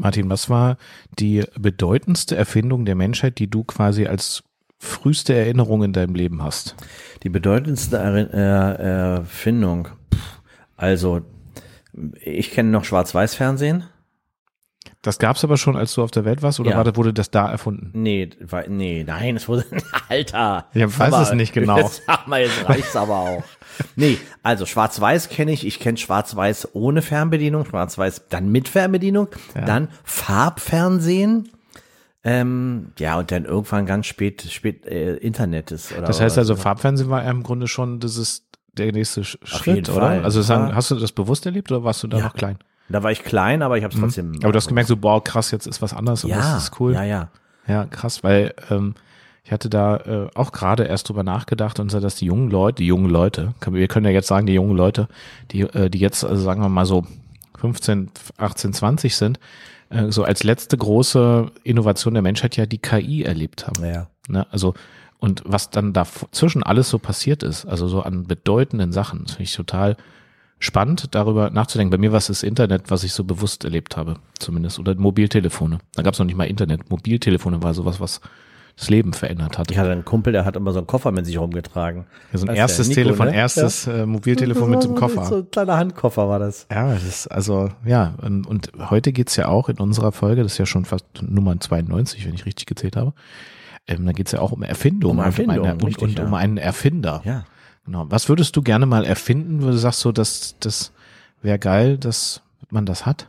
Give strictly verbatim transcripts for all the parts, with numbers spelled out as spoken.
Martin, was war die bedeutendste Erfindung der Menschheit, die du quasi als früheste Erinnerung in deinem Leben hast? Die bedeutendste er- er- Erfindung, also ich kenne noch Schwarz-Weiß-Fernsehen. Das gab's aber schon, als du auf der Welt warst, oder Ja. war das, wurde das da erfunden? Nee, war, nee, nein, es wurde, Alter. Ich weiß aber, es nicht genau. Jetzt sag mal, jetzt reicht's aber auch. Nee, also Schwarz-Weiß kenne ich, ich kenne Schwarz-Weiß ohne Fernbedienung, Schwarz-Weiß dann mit Fernbedienung, Ja. dann Farbfernsehen, ähm, ja, und dann irgendwann ganz spät, spät äh, Internet ist. Oder, Das heißt also, oder so. Farbfernsehen war ja im Grunde schon, das ist der nächste Sch- Auf Schritt, jeden oder? Fall. Also sagen, Ja. hast du das bewusst erlebt oder warst du da Ja. noch klein? Da war ich klein, aber ich habe es trotzdem. Aber du hast gemerkt, so, boah, krass, jetzt ist was anderes und ja, das ist cool. ja, ja. Ja, krass, weil ähm, ich hatte da äh, auch gerade erst drüber nachgedacht und so, dass die jungen Leute, die jungen Leute, können- wir können ja jetzt sagen, die jungen Leute, die äh, die jetzt, also sagen wir mal so fünfzehn, achtzehn, zwanzig sind, äh, so als letzte große Innovation der Menschheit ja die K I erlebt haben. Ja. Ne? Also und was dann dazwischen alles so passiert ist, also so an bedeutenden Sachen, das finde ich total spannend, darüber nachzudenken. Bei mir war es das Internet, was ich so bewusst erlebt habe, zumindest, oder Mobiltelefone. Da gab es noch nicht mal Internet. Mobiltelefone war sowas, was das Leben verändert hat. Ich hatte einen Kumpel, der hat immer so einen Koffer mit sich rumgetragen. Ja, so ein Weißt du, erstes Nico, Telefon, ne? erstes äh, Mobiltelefon mit dem Koffer. So ein kleiner Handkoffer war das. Ja, das ist also, ja, und, und heute geht's ja auch in unserer Folge, das ist ja schon fast Nummer zweiundneunzig, wenn ich richtig gezählt habe. Ähm, da geht's ja auch um Erfindung, Um und Erfindung, um, eine, und, richtig, und ja. um einen Erfinder. Ja. Genau. Was würdest du gerne mal erfinden, wo du sagst so, dass das wäre geil, dass man das hat?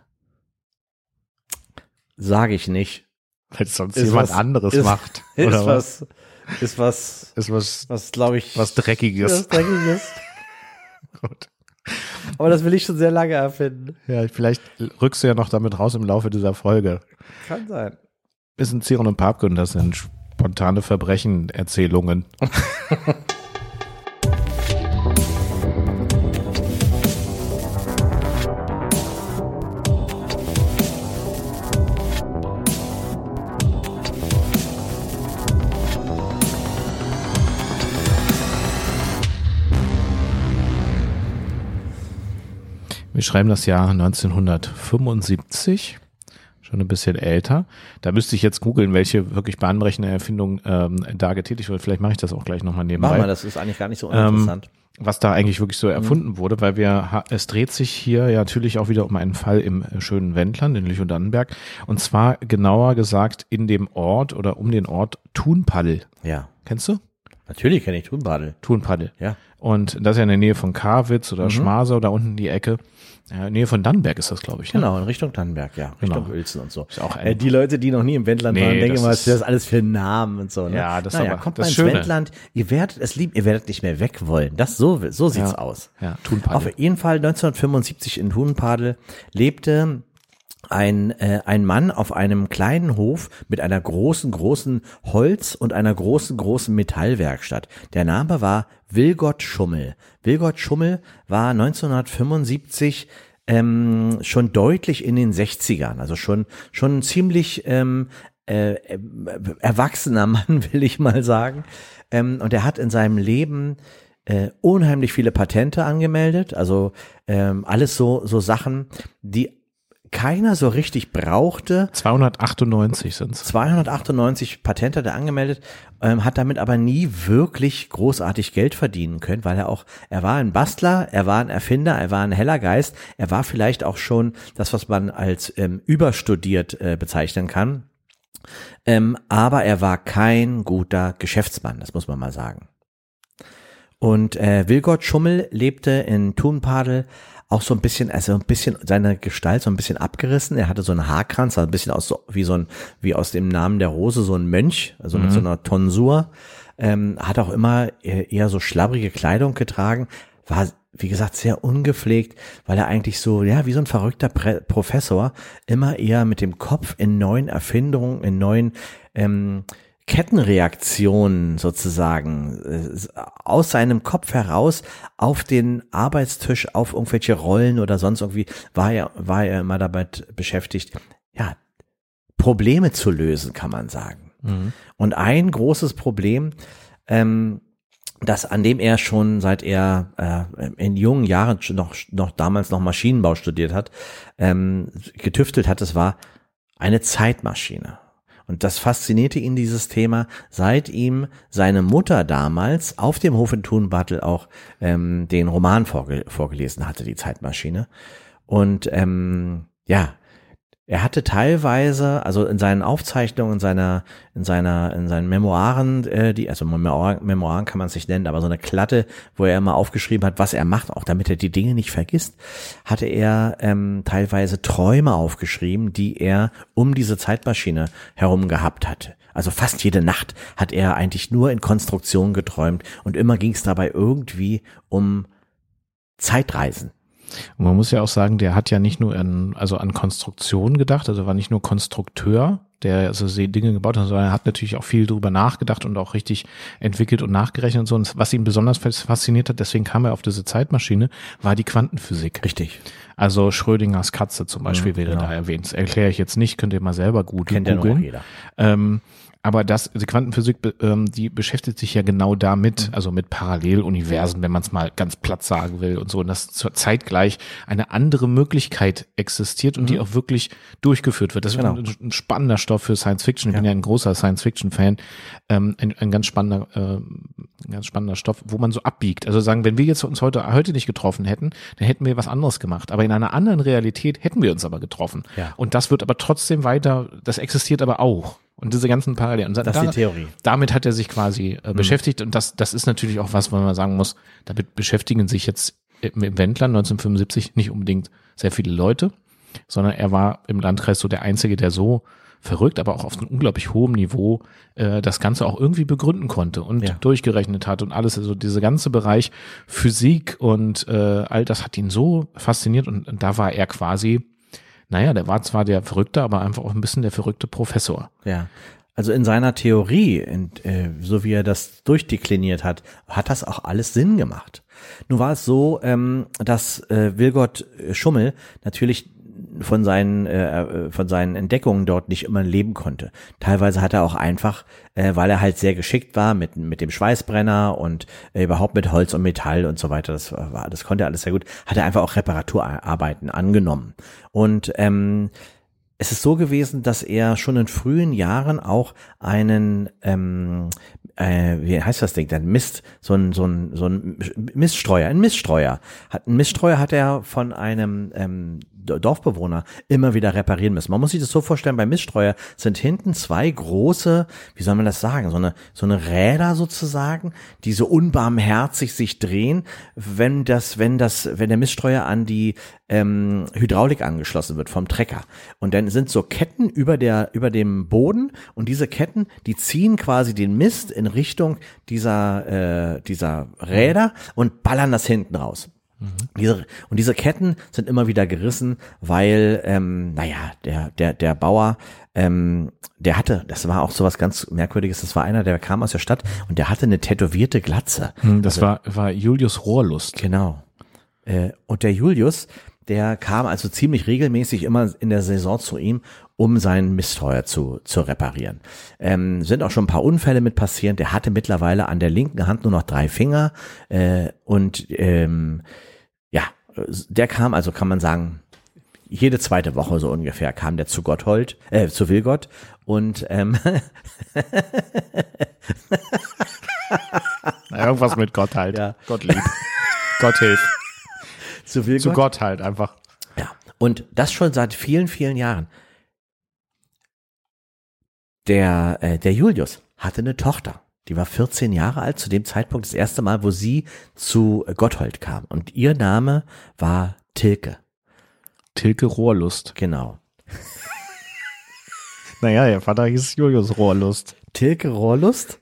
Sage ich nicht. Weil es sonst Ist jemand was- anderes ist- macht. Ist Oder was? was, ist was, Ist was, was glaube ich. was Dreckiges. Was Dreckiges. Gut. Aber das will ich schon sehr lange erfinden. Ja, vielleicht rückst du ja noch damit raus im Laufe dieser Folge. Kann sein. Wir sind Ziron und Papke und das sind spontane Verbrechen-Erzählungen. Wir schreiben das Jahr neunzehnhundertfünfundsiebzig, schon ein bisschen älter. Da müsste ich jetzt googeln, welche wirklich bahnbrechende Erfindung ähm, da getätigt wird. Vielleicht mache ich das auch gleich nochmal nebenbei. Mach mal, das ist eigentlich gar nicht so uninteressant. Ähm, was da eigentlich wirklich so erfunden wurde, weil wir, ha- es dreht sich hier ja natürlich auch wieder um einen Fall im äh, schönen Wendland in Lüchow-Dannenberg und zwar genauer gesagt in dem Ort oder um den Ort Thunpaddel. Ja. Kennst du? Natürlich kenne ich Thunpaddel. Thunpaddel. Ja. Und das ist ja in der Nähe von Karwitz oder Mhm. Schmaser oder unten die Ecke. Ja, in der Nähe von Dannenberg ist das, glaube ich. Ne? Genau, in Richtung Dannenberg, ja. Richtung Genau. Uelzen und so. Ist auch ein- äh, die Leute, die noch nie im Wendland Nee, waren, denken das mal, was ist- ist das alles für Namen und so. Ne? Ja, das ist naja, aber kommt das mal ins Schöne. Wendland, ihr werdet es lieben, ihr werdet nicht mehr weg wollen. Das so, so sieht's Ja. aus. Ja, Thunpaddel. Auf jeden Fall neunzehnhundertfünfundsiebzig in Thunpaddel lebte ein, äh, ein Mann auf einem kleinen Hof mit einer großen, großen Holz- und einer großen, großen Metallwerkstatt. Der Name war Wilgott Schummel. Wilgott Schummel war neunzehnhundertfünfundsiebzig ähm, schon deutlich in den sechzigern, also schon, schon ein ziemlich ähm, äh, äh, erwachsener Mann, will ich mal sagen. Ähm, und er hat in seinem Leben äh, unheimlich viele Patente angemeldet, also ähm, alles so, so Sachen, die keiner so richtig brauchte. zweihundertachtundneunzig sind's. zweihundertachtundneunzig Patente hat er angemeldet, ähm, hat damit aber nie wirklich großartig Geld verdienen können, weil er auch, er war ein Bastler, er war ein Erfinder, er war ein heller Geist, er war vielleicht auch schon das, was man als ähm, überstudiert äh, bezeichnen kann. Ähm, aber er war kein guter Geschäftsmann, das muss man mal sagen. Und äh, Wilgott Schummel lebte in Thunpaddel auch so ein bisschen, also ein bisschen seine Gestalt so ein bisschen abgerissen. Er hatte so einen Haarkranz, also ein bisschen aus so, wie so ein, wie aus dem Namen der Rose, so ein Mönch, also mit so einer Tonsur. Ähm, hat auch immer eher so schlabbrige Kleidung getragen, war, wie gesagt, sehr ungepflegt, weil er eigentlich so, ja, wie so ein verrückter Prä- Professor, immer eher mit dem Kopf in neuen Erfindungen, in neuen ähm, Kettenreaktionen sozusagen äh, aus seinem Kopf heraus auf den Arbeitstisch, auf irgendwelche Rollen oder sonst irgendwie, war er, war er immer dabei beschäftigt, ja, Probleme zu lösen, kann man sagen. Mhm. Und ein großes Problem, ähm, das an dem er schon seit er äh, in jungen Jahren schon noch noch damals noch Maschinenbau studiert hat, ähm, getüftelt hat, das war Eine Zeitmaschine. Und das faszinierte ihn, dieses Thema, seit ihm seine Mutter damals auf dem Hof in Thunbattel auch ähm, den Roman vorge- vorgelesen hatte, die Zeitmaschine. Und ähm, ja, er hatte teilweise, also in seinen Aufzeichnungen, in seiner, in seiner, in seinen Memoiren, äh, die, also Memoiren, Memoiren kann man es nicht nennen, aber so eine Klatte, wo er immer aufgeschrieben hat, was er macht, auch damit er die Dinge nicht vergisst, hatte er ähm, teilweise Träume aufgeschrieben, die er um diese Zeitmaschine herum gehabt hatte. Also fast jede Nacht hat er eigentlich nur in Konstruktion geträumt und immer ging es dabei irgendwie um Zeitreisen. Und man muss ja auch sagen, der hat ja nicht nur an, also an Konstruktion gedacht, also war nicht nur Konstrukteur, der also Dinge gebaut hat, sondern er hat natürlich auch viel drüber nachgedacht und auch richtig entwickelt und nachgerechnet und so. Und was ihn besonders fasziniert hat, deswegen kam er auf diese Zeitmaschine, war die Quantenphysik. Richtig. Also Schrödingers Katze zum Beispiel Mhm, wäre genau. da erwähnt. Das erkläre ich jetzt nicht, könnt ihr mal selber gut Kennt ja noch googeln. jeder. Ähm, Aber das, die Quantenphysik, ähm, die beschäftigt sich ja genau damit, Mhm. also mit Paralleluniversen, wenn man es mal ganz platt sagen will und so, und dass zur zeitgleich eine andere Möglichkeit existiert und Mhm. die auch wirklich durchgeführt wird. Das ist Genau. ein, ein spannender Stoff für Science Fiction. Ich Ja. bin ja ein großer Science Fiction Fan. Ähm, ein, ein ganz spannender, äh, ein ganz spannender Stoff, wo man so abbiegt. Also sagen, wenn wir jetzt uns heute heute nicht getroffen hätten, dann hätten wir was anderes gemacht. Aber in einer anderen Realität hätten wir uns aber getroffen. Ja. Und das wird aber trotzdem weiter, das existiert aber auch. Und diese ganzen Parallelen. Und Das ist da, die Theorie. damit hat er sich quasi äh, beschäftigt. Und das, das ist natürlich auch was, wo man sagen muss, damit beschäftigen sich jetzt im, im Wendland neunzehnhundertfünfundsiebzig nicht unbedingt sehr viele Leute, sondern er war im Landkreis so der Einzige, der so verrückt, aber auch auf einem unglaublich hohen Niveau äh, das Ganze auch irgendwie begründen konnte und Ja. durchgerechnet hat und alles. Also dieser ganze Bereich Physik und äh, all das hat ihn so fasziniert. Und, und da war er quasi, naja, der war zwar der Verrückte, aber einfach auch ein bisschen der verrückte Professor. Ja, also in seiner Theorie, in, äh, so wie er das durchdekliniert hat, hat das auch alles Sinn gemacht. Nun war es so, ähm, dass äh, Wilgott Schummel natürlich von seinen äh, von seinen Entdeckungen dort nicht immer leben konnte. Teilweise hat er auch einfach, äh, weil er halt sehr geschickt war mit mit dem Schweißbrenner und äh, überhaupt mit Holz und Metall und so weiter, das war, das konnte er alles sehr gut, hat er einfach auch Reparaturarbeiten angenommen. Und ähm, es ist so gewesen, dass er schon in frühen Jahren auch einen, ähm, äh, wie heißt das Ding denn, Mist, so ein, so ein, so ein Miststreuer, ein Miststreuer. Hat, ein Miststreuer hat er von einem ähm, Dorfbewohner immer wieder reparieren müssen. Man muss sich das so vorstellen, bei Miststreuer sind hinten zwei große, wie soll man das sagen, so eine, so eine Räder sozusagen, die so unbarmherzig sich drehen, wenn das, wenn das, wenn der Miststreuer an die ähm, Hydraulik angeschlossen wird vom Trecker. Und dann sind so Ketten über der, über dem Boden und diese Ketten, die ziehen quasi den Mist in Richtung dieser, äh, dieser Räder und ballern das hinten raus. Mhm. Diese, und diese Ketten sind immer wieder gerissen, weil, ähm, naja, der, der, der Bauer, ähm, der hatte, das war auch so was ganz Merkwürdiges, das war einer, der kam aus der Stadt und der hatte eine tätowierte Glatze. Das also, war, war Julius Rohrlust. Genau. Äh, und der Julius, der kam also ziemlich regelmäßig immer in der Saison zu ihm, um seinen Miststreuer zu, zu reparieren. Ähm, sind auch schon ein paar Unfälle mit passiert. Der hatte mittlerweile an der linken Hand nur noch drei Finger äh, und ähm, ja, der kam, also kann man sagen, jede zweite Woche so ungefähr kam der zu Gotthold, äh, zu Wilgott und ähm, irgendwas mit Gott halt. Ja. Gott lieb. Gott hilf. Zu Wilgott. Zu Gott halt einfach. Ja, und das schon seit vielen, vielen Jahren. Der, äh, der Julius hatte eine Tochter. Die war vierzehn Jahre alt, zu dem Zeitpunkt das erste Mal, wo sie zu Gotthold kam. Und ihr Name war Tilke. Tilke Rohrlust. Genau. Naja, ihr Vater hieß Julius Rohrlust. Tilke Rohrlust?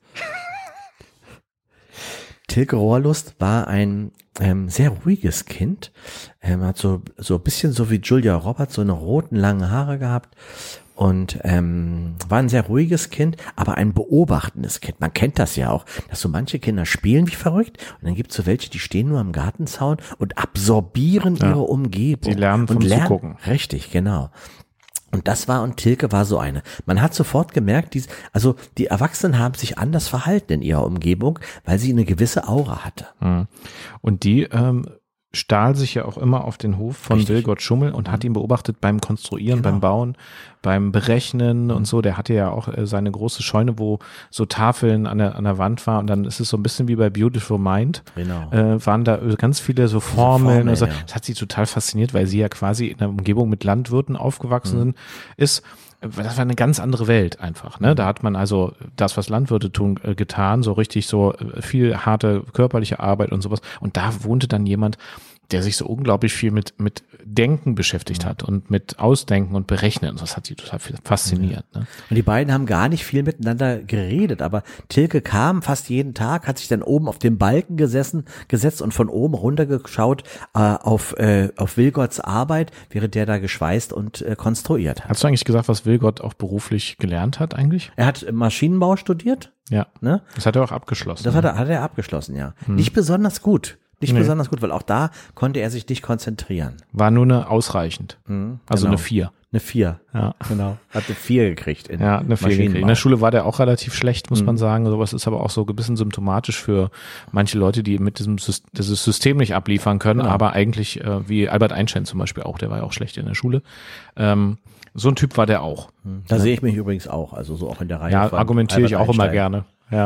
Tilke Rohrlust war ein ähm, sehr ruhiges Kind. Er ähm, hat so so ein bisschen so wie Julia Roberts so eine roten langen Haare gehabt und ähm, war ein sehr ruhiges Kind, aber ein beobachtendes Kind. Man kennt das ja auch, dass so manche Kinder spielen wie verrückt und dann gibt es so welche, die stehen nur am Gartenzaun und absorbieren ja, ihre Umgebung. Die lernen vom und lernen, Zugucken. Richtig, genau. Und das war, und Tilke war so eine. Man hat sofort gemerkt, dies, also die Erwachsenen haben sich anders verhalten in ihrer Umgebung, weil sie eine gewisse Aura hatte. Und die ähm, stahl sich ja auch immer auf den Hof von Richtig. Wilgott Schummel und hat ihn beobachtet beim Konstruieren, Genau. beim Bauen, beim Berechnen und so. Der hatte ja auch äh, seine große Scheune, wo so Tafeln an der, an der Wand war und dann ist es so ein bisschen wie bei Beautiful Mind. Genau. Äh, waren da ganz viele so Formeln. Formeln, und so. ja. Das hat sie total fasziniert, weil sie ja quasi in einer Umgebung mit Landwirten aufgewachsen mhm. ist. Das war eine ganz andere Welt einfach, ne? Da hat man also das, was Landwirte tun, äh, getan, so richtig so äh, viel harte körperliche Arbeit und sowas. Und da wohnte dann jemand, der sich so unglaublich viel mit mit Denken beschäftigt Mhm. hat und mit Ausdenken und Berechnen. Und das hat sie total fasziniert. Ne? Und die beiden haben gar nicht viel miteinander geredet, aber Tilke kam fast jeden Tag, hat sich dann oben auf den Balken gesessen, gesetzt und von oben runtergeschaut äh, auf äh, auf Wilgotts Arbeit, während der da geschweißt und äh, konstruiert hat. Hast du eigentlich gesagt, was Wilgott auch beruflich gelernt hat eigentlich? Er hat Maschinenbau studiert, Ja, ne? das hat er auch abgeschlossen. Das hat er, hat er abgeschlossen, ja. Hm. Nicht besonders gut. Nicht Nee. besonders gut, weil auch da konnte er sich nicht konzentrieren. War nur eine ausreichend. Mhm, Also genau. eine vier. Eine vier. Ja. Genau. Hat eine vier gekriegt. In Ja, eine vier gekriegt. Maschinenbau. In der Schule war der auch relativ schlecht, muss Mhm. man sagen. Sowas ist aber auch so ein bisschen symptomatisch für manche Leute, die mit diesem Sys- dieses System nicht abliefern können, Genau. aber eigentlich, äh, wie Albert Einstein zum Beispiel auch, der war ja auch schlecht in der Schule. Ähm, so ein Typ war der auch. Da sehe ich mich übrigens auch, also so auch in der Reihe. Ja, von argumentiere ich Albert auch immer Einstein. gerne. Ja.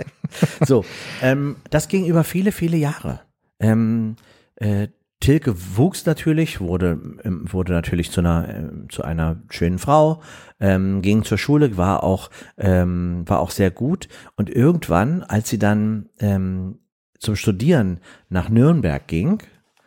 So, ähm, das ging über viele, viele Jahre. Ähm, äh, Tilke wuchs natürlich, wurde ähm, wurde natürlich zu einer ähm, zu einer schönen Frau, ähm, ging zur Schule, war auch ähm, war auch sehr gut und irgendwann, als sie dann ähm, zum Studieren nach Nürnberg ging,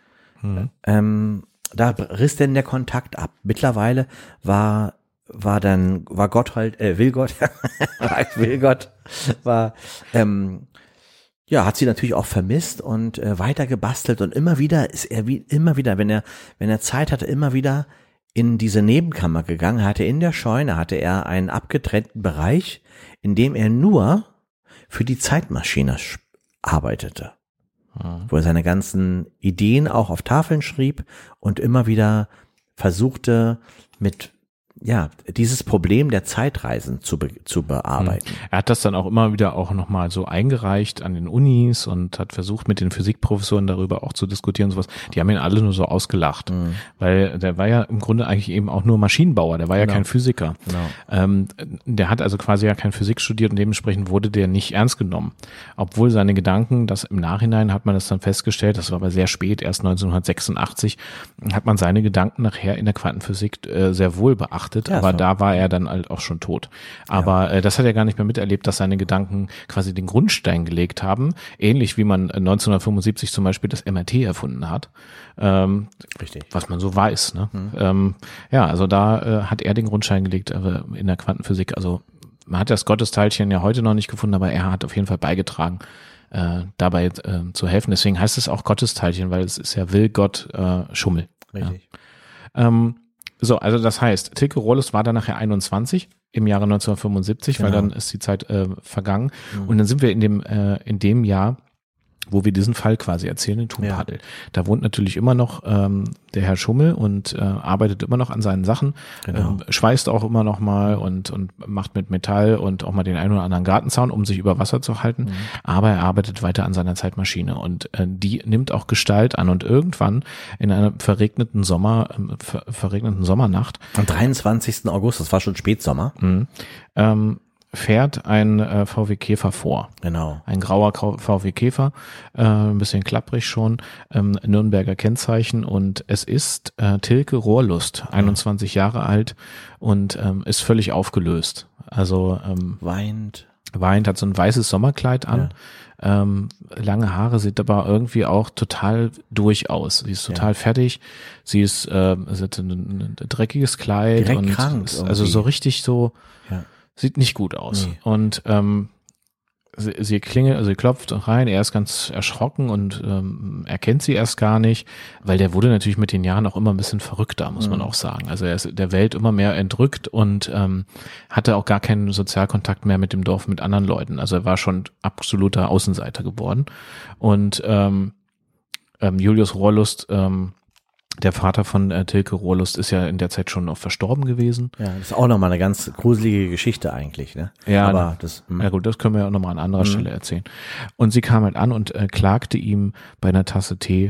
Hm. ähm, da riss denn der Kontakt ab. Mittlerweile war war dann war Gotthold äh, Wilgott war Wilgott war ähm, ja, hat sie natürlich auch vermisst und äh, weiter gebastelt und immer wieder ist er wie immer wieder, wenn er wenn er Zeit hatte, immer wieder in diese Nebenkammer gegangen, hatte in der Scheune hatte er einen abgetrennten Bereich, in dem er nur für die Zeitmaschine sch- arbeitete, Hm. wo er seine ganzen Ideen auch auf Tafeln schrieb und immer wieder versuchte mit ja, dieses Problem der Zeitreisen zu, be zu bearbeiten. Er hat das dann auch immer wieder auch nochmal so eingereicht an den Unis und hat versucht, mit den Physikprofessoren darüber auch zu diskutieren und sowas. Die haben ihn alle nur so ausgelacht, Mhm. weil der war ja im Grunde eigentlich eben auch nur Maschinenbauer, der war ja Genau. kein Physiker. Genau. Ähm, der hat also quasi ja kein Physik studiert und dementsprechend wurde der nicht ernst genommen. Obwohl seine Gedanken, das im Nachhinein hat man das dann festgestellt, das war aber sehr spät, erst neunzehnhundertsechsundachtzig, hat man seine Gedanken nachher in der Quantenphysik äh, sehr wohl beachtet. Ja, aber so. da war er dann halt auch schon tot. Aber äh, das hat er gar nicht mehr miterlebt, dass seine Gedanken quasi den Grundstein gelegt haben. Ähnlich wie man neunzehnhundertfünfundsiebzig zum Beispiel das M R T erfunden hat. Ähm, Richtig. was man so weiß. Ne? Mhm. Ähm, ja, also da äh, hat er den Grundstein gelegt aber in der Quantenphysik. Also man hat das Gottesteilchen ja heute noch nicht gefunden, aber er hat auf jeden Fall beigetragen, äh, dabei äh, zu helfen. Deswegen heißt es auch Gottesteilchen, weil es ist ja Wilgott äh, Schummel. Richtig. Ja. Ähm, So, also das heißt, Tilke Rohrlust war dann nachher einundzwanzig im Jahre neunzehnhundertfünfundsiebzig, Genau. weil dann ist die Zeit äh, vergangen. Mhm. Und dann sind wir in dem äh, in dem Jahr, wo wir diesen Fall quasi erzählen, in Thunpaddel. Ja. Da wohnt natürlich immer noch ähm, der Herr Schummel und äh, arbeitet immer noch an seinen Sachen, Genau. ähm, schweißt auch immer noch mal und und macht mit Metall und auch mal den einen oder anderen Gartenzaun, um sich über Wasser zu halten. Mhm. Aber er arbeitet weiter an seiner Zeitmaschine und äh, die nimmt auch Gestalt an. Und irgendwann in einer verregneten Sommer, äh, ver verregneten Sommernacht, am dreiundzwanzigsten August, das war schon Spätsommer, mh, ähm, fährt ein äh, V W Käfer vor. Genau. Ein grauer V W Käfer, äh, ein bisschen klapprig schon, ähm, Nürnberger Kennzeichen und es ist äh, Tilke Rohrlust, einundzwanzig ja. Jahre alt und ähm, ist völlig aufgelöst. Also ähm, weint. Weint, hat so ein weißes Sommerkleid an, ja. ähm, lange Haare, sieht aber irgendwie auch total durch aus. Sie ist total ja. fertig, sie ist, äh, sie hat ein, ein dreckiges Kleid direkt und krank ist, also so richtig so, ja. sieht nicht gut aus. Nee. Und ähm, sie, sie klingelt, also sie klopft rein, er ist ganz erschrocken und ähm, erkennt sie erst gar nicht, weil der wurde natürlich mit den Jahren auch immer ein bisschen verrückter, muss mhm. man auch sagen. Also er ist der Welt immer mehr entrückt und ähm, hatte auch gar keinen Sozialkontakt mehr mit dem Dorf, mit anderen Leuten. Also er war schon absoluter Außenseiter geworden. Und ähm, ähm, Julius Rohrlust, ähm, der Vater von äh, Tilke Rohrlust, ist ja in der Zeit schon noch verstorben gewesen. Ja, das ist auch nochmal eine ganz gruselige Geschichte eigentlich, ne? Ja, aber das. Ja gut, das können wir ja auch nochmal an anderer mhm. Stelle erzählen. Und sie kam halt an und äh, klagte ihm bei einer Tasse Tee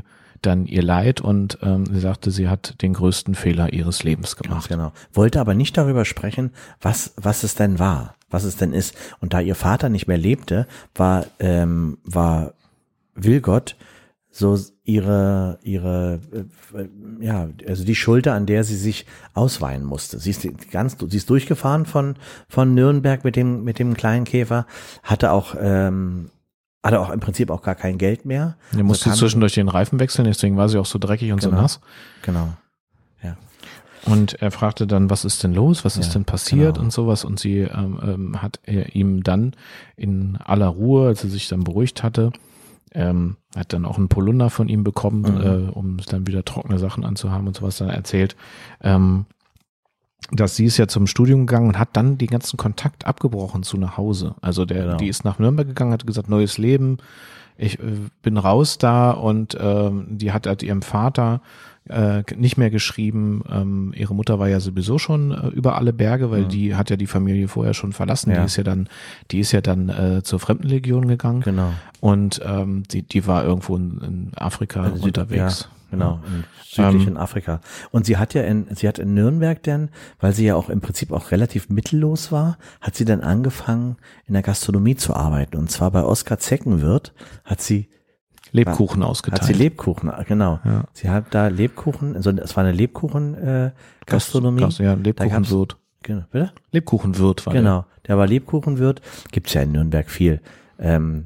dann ihr Leid und ähm, sie sagte, sie hat den größten Fehler ihres Lebens Ganz gemacht. genau. Wollte aber nicht darüber sprechen, was, was es denn war, was es denn ist. Und da ihr Vater nicht mehr lebte, war, ähm, war Vilgot so ihre, ihre, äh, ja, also die Schulter, an der sie sich ausweinen musste. Sie ist ganz, sie ist durchgefahren von, von Nürnberg mit dem, mit dem kleinen Käfer, hatte auch, ähm, hatte auch im Prinzip auch gar kein Geld mehr. Er musste kam- zwischendurch den Reifen wechseln, deswegen war sie auch so dreckig und Genau. so nass. Genau. Ja. Und er fragte dann, was ist denn los, was ist Ja, denn passiert genau. und sowas. Und sie ähm, ähm, hat er ihm dann in aller Ruhe, als er sich dann beruhigt hatte, ähm, hat dann auch einen Polunder von ihm bekommen, Mhm. äh, um dann wieder trockene Sachen anzuhaben und sowas dann erzählt. Ähm, dass sie ist ja zum Studium gegangen und hat dann den ganzen Kontakt abgebrochen zu nach Hause. Also der, Genau. die ist nach Nürnberg gegangen, hat gesagt, neues Leben, ich äh, bin raus da und ähm, die hat halt ihrem Vater äh, nicht mehr geschrieben. Ähm, ihre Mutter war ja sowieso schon äh, über alle Berge, weil Mhm. die hat ja die Familie vorher schon verlassen. Ja. Die ist ja dann, die ist ja dann äh, zur Fremdenlegion gegangen Genau. und ähm, die, die war irgendwo in, in Afrika Also Süd- unterwegs. Ja, genau, in südlichen Afrika. Und sie hat ja in, sie hat in Nürnberg dann, weil sie ja auch im Prinzip auch relativ mittellos war, hat sie dann angefangen, in der Gastronomie zu arbeiten. Und zwar bei Oskar Zeckenwirt hat sie, Lebkuchen ausgeteilt. hat sie Lebkuchen, genau. Ja. Sie hat da Lebkuchen, also es war eine Lebkuchen, äh, Gastronomie. Gast, ja, Da gab's- Lebkuchenwirt. Genau, bitte? Lebkuchenwirt war der. Genau, der war Lebkuchenwirt. Gibt's ja in Nürnberg viel. Ähm,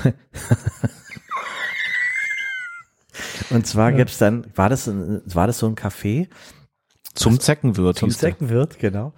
Und zwar gibt's dann, war das, ein- war das so ein Café? Zum Zeckenwirt Zum hieß der. Zeckenwirt, genau.